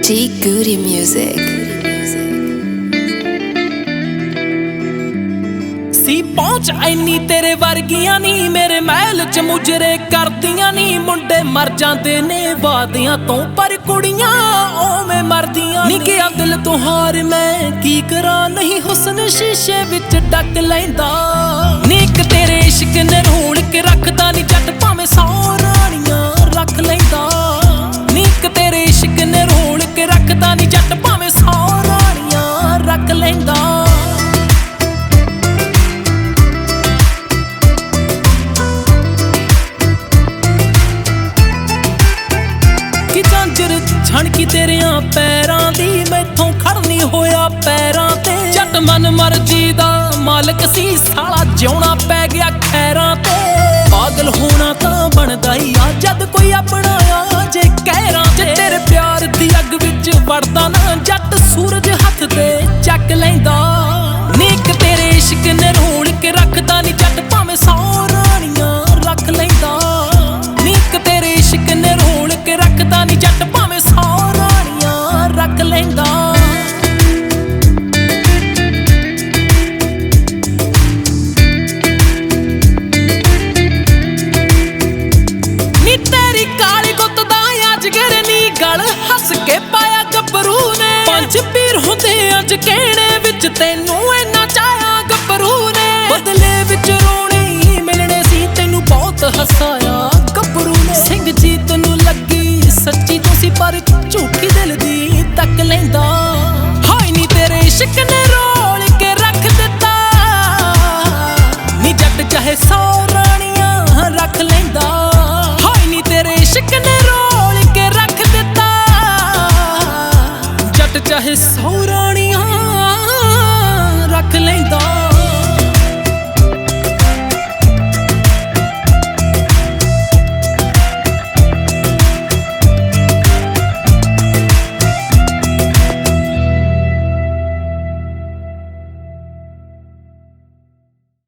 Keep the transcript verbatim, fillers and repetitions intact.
G Goody Music। ਸੀ ਪਹੁੰਚ ਐਨੀ ਤੇਰੇ ਵਰਗੀਆਂ ਨੀ ਮੇਰੇ ਮਹਿਲ ਚ ਮੁਜਰੇ ਕਰਦੀਆਂ ਨੀ ਮੁੰਡੇ ਮਰ ਜਾਂਦੇ ਨੇ ਵਾਦੀਆਂ ਤੋਂ ਪਰ ਕੁੜੀਆਂ ਓਵੇਂ ਮਰਦੀਆਂ ਨੀ ਕਿ ਦਿਲ ਤੋਂ ਹਾਰ ਮੈਂ ਕੀ ਕਰਾਂ ਨਹੀਂ ਹੁਸਨ ਸ਼ੀਸ਼ੇ ਵਿੱਚ ਡੱਕ ਲੈਂਦਾ ਨੀ ਇੱਕ ਤੇਰੇ ਇਸ਼ਕ ਨੇ ਰੋਲ ਕੇ ਰੱਖਦਾ ਨੀ ਜੱਟ ਭਾਵੇਂ ਸੌ ਰਾਣੀਆਂ ਰੱਖ ਲੈਂਦਾ ਨੀ ਇੱਕ ਤੇਰੇ ਇਸ਼ਕ ਨੇ ਰੋਲ ਕੇ ਰੱਖਦਾ ਨੀ ਜੱਟ ਭਾਵੇਂ ਸੌ ਰਾਣੀਆਂ ਰੱਖ ਲੈਂਦਾ ਛਣਕੀ ਤੇਰਿਆਂ ਪੈਰਾਂ ਦੀ ਮੈਥੋਂ ਖੜ ਨਹੀਂ ਹੋਇਆ ਪੈਰਾਂ ਤੇ ਜੱਟ ਮਨ ਮਰਜੀ ਦਾ ਮਾਲਕ ਸੀ ਸਾਲਾ ਜਿਉਣਾ ਪੈ ਗਿਆ ਖੈਰਾਂ ਤੇ ਪਾਗਲ ਹੋਣਾ ਤਾਂ ਬਣਦਾ ਹੀ ਆ ਜਦ ਕੋਈ ਆਪਣਾ ਆ ਜੇ ਕਹਿਰਾਂ ਤੇ ਤੇਰੇ ਪਿਆਰ ਦੀ ਅੱਗ ਵਿੱਚ ਵੜਦਾ ਨਾ ਜੱਟ ਸੂਰਜ ਹੱਥ ਤੇ ਚੱਕ ਲੈਂਦਾ ਨੀ ਇੱਕ ਤੇਰੇ ਇਸ਼ਕ ਨੇ ਰੋਲ ਕੇ ਰੱਖਦਾ ਨੀ ਜੱਟ ਭਾਵੇਂ ਸੌ ਰਾਣੀਆਂ ਰੱਖ ਲੈਂਦਾ ਨੀ ਇੱਕ ਤੇਰੇ ਇਸ਼ਕ ਨੇ ਰੋਲ ਕੇ ਰੱਖਦਾ ਨੀ ਜੱਟ ਭਾਵੇਂ ਸੌ ਰਾਣੀਆਂ ਰੱਖ ਲੈਂਦਾ ਨੀ ਤੇਰੀ ਕਾਲੀ ਗੁੱਤ ਦਾ ਅਜਗਰ ਨੀ ਗਲ ਹੱਸ ਕੇ ਪਾਇਆ ਗੱਭਰੂ ਨੇ ਪੰਜ ਪੀਰ ਹੁੰਦੇ ਅੱਜ ਕਹਿਣੇ ਵਿੱਚ ਤੈਨੂੰ ਇੰਨਾ ਚਾਹਿਆ ਗੱਭਰੂ ਨੇ ਬਦਲੇ ਵਿੱਚ ਰੋਣੀ ਮਿਲਣੇ ਸੀ ਤੈਨੂੰ ਬਹੁਤ ਹਸਾਇਆ ਗੱਭਰੂ ਨੇ ਸਿੰਘ ਜੀ ਤੈਨੂੰ ਲੱਗੀ ਸੱਚੀ ਤੁਸੀਂ ਪਰ ਝੂਠੀ ਦਿਲ ਦੀ ਤੱਕ ਲੈਂਦਾ ਹਾਏ ਨੀ ਤੇਰੇ ਇਸ਼ਕ ਨੇ ਰੋਲ ਕੇ ਰੱਖ ਦਿੱਤਾ ਨੀ ਜੱਟ ਚਾਹੇ ਸੌ ਰਾਣੀਆਂ ਰੱਖ ਲੈਂਦਾ ਹਾਏ ਨੀ ਤੇਰੇ ਇਸ਼ਕ ਨੇ ਰੋਲ ਕੇ ਰੱਖ ਦਿੱਤਾ ਜੱਟ ਚਾਹੇ ਸੌ ਰਾਣੀਆਂ